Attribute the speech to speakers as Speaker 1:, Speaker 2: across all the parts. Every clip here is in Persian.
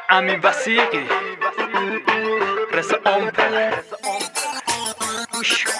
Speaker 1: امین وسیقی رس امپل گوش کن.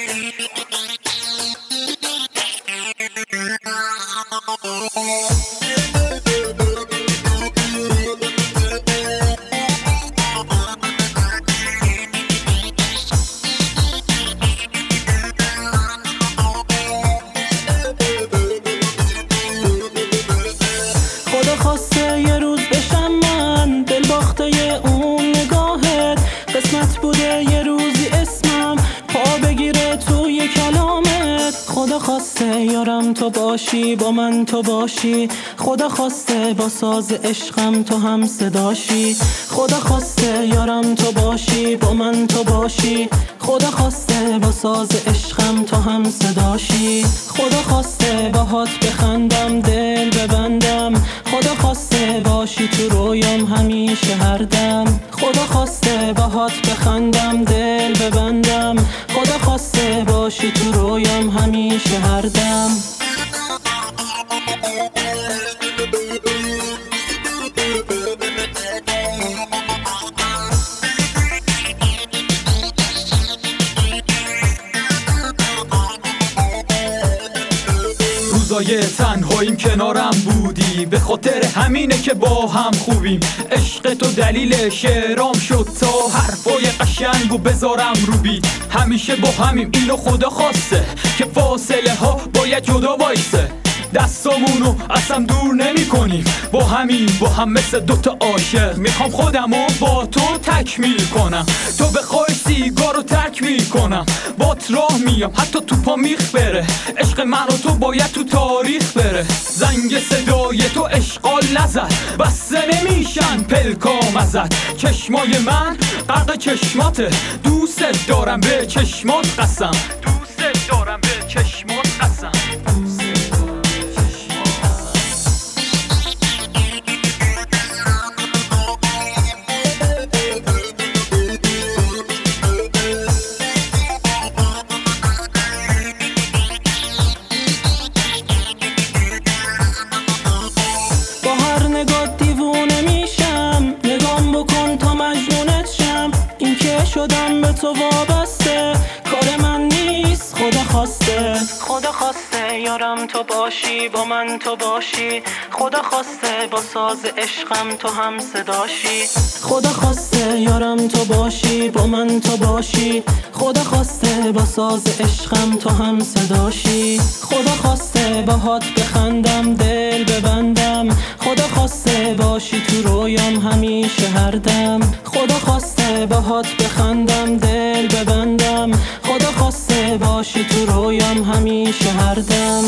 Speaker 2: خدا خواسته یه روز بشم من دل باخته اون نگاهت، قسمت بوده یه روزی اسمم پا بگیره توی کلامت. خدا خواسته یارم تو باشی، با من تو باشی، خدا خواسته با ساز عشقم تو هم صداشی. خدا خواسته یارم تو باشی، با من تو باشی، خدا خواسته با ساز عشقم تو هم صداشی. خدا خواسته باهات بخندم دل ببندم، خدا خواسته باشی تو رویام همیشه هر دم. خدا خواسته باهات بخندم دل ببندم، خدا خواسته باشی تو رویام همیشه هر دم.
Speaker 1: روزای تنهاییم کنارم بودی، به خاطر همینه که با هم خوبیم. عشق تو دلیل شعرام شد تا حرفای قشنگو بذارم رو بی. همیشه با همیم، اینو خدا خواسته که فاصله ها باید جدا وایسه. دستامونو اصلا دور نمی کنیم، با هم مثل دوتا عاشق. میخوام خودمو با تو تکمیل کنم، تو بخوای سیگارو ترک میکنم. بات راه میام حتی تو پا میخ بره، عشق من و تو باید تو تاریخ بره. زنگ صدای تو اشغال نزد، بسته نمیشن پلکام ازت. چشمای من غرق چشماته، دوست دارم به چشمات قسم، دوست دارم به چشمات قسم.
Speaker 2: شدم به تو وابسته، کار من نیست خدا خواسته. خدا خواسته یارم تو باشی، با من تو باشی، خدا خواسته با ساز عشقم تو هم صداشی. خدا خواسته یارم تو باشی، با من تو باشی، خدا خواسته با ساز عشقم تو هم صداشی. خدا خواسته باهات بخندم دل ببندم، خدا خواسته باشی تو رویام همیشه هر دم. خدا خواسته باهات بخندم دل ببندم، خدا خواسته باشی تو رویام همیشه هر دم.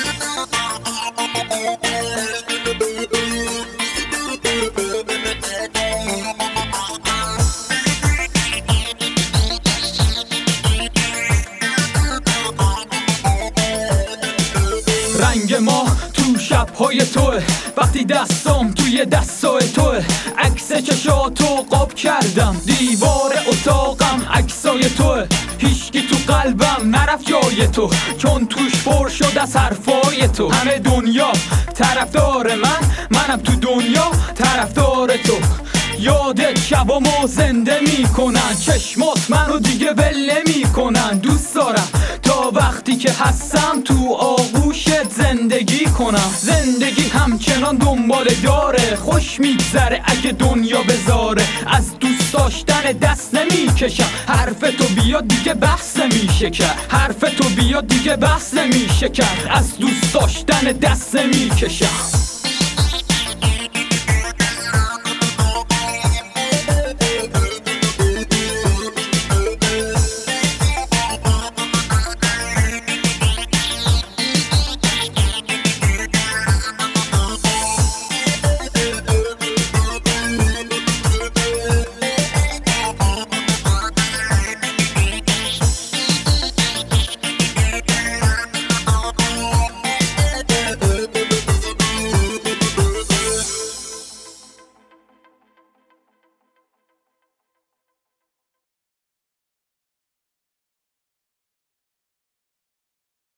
Speaker 1: رنگ ما تو شب‌های توه، وقتی دستام توی دستای توه. عکس چشاتو قاب کردم، دیوار اتاقم عکسای توه. هیچکی تو قلبم نرفت جای تو، چون توش پر شد از حرفای تو. همه دنیا طرفدار منم تو دنیا طرفدار تو. یادت شبامو زنده میکنن، چشمات منو دیگه ول نمیکنن. دوست دارم تا وقتی که هستم تو آغوشت زندگی کنم. زندگی همچنان دنبال داره، خوش میگذره اگه دنیا بذاره. از دوست داشتن دست نمیکشم، حرف تو بیاد دیگه بحث نمیشه کرد. حرف تو بیاد دیگه بحث نمیشه کرد، از دوست داشتن دست نمیکشم.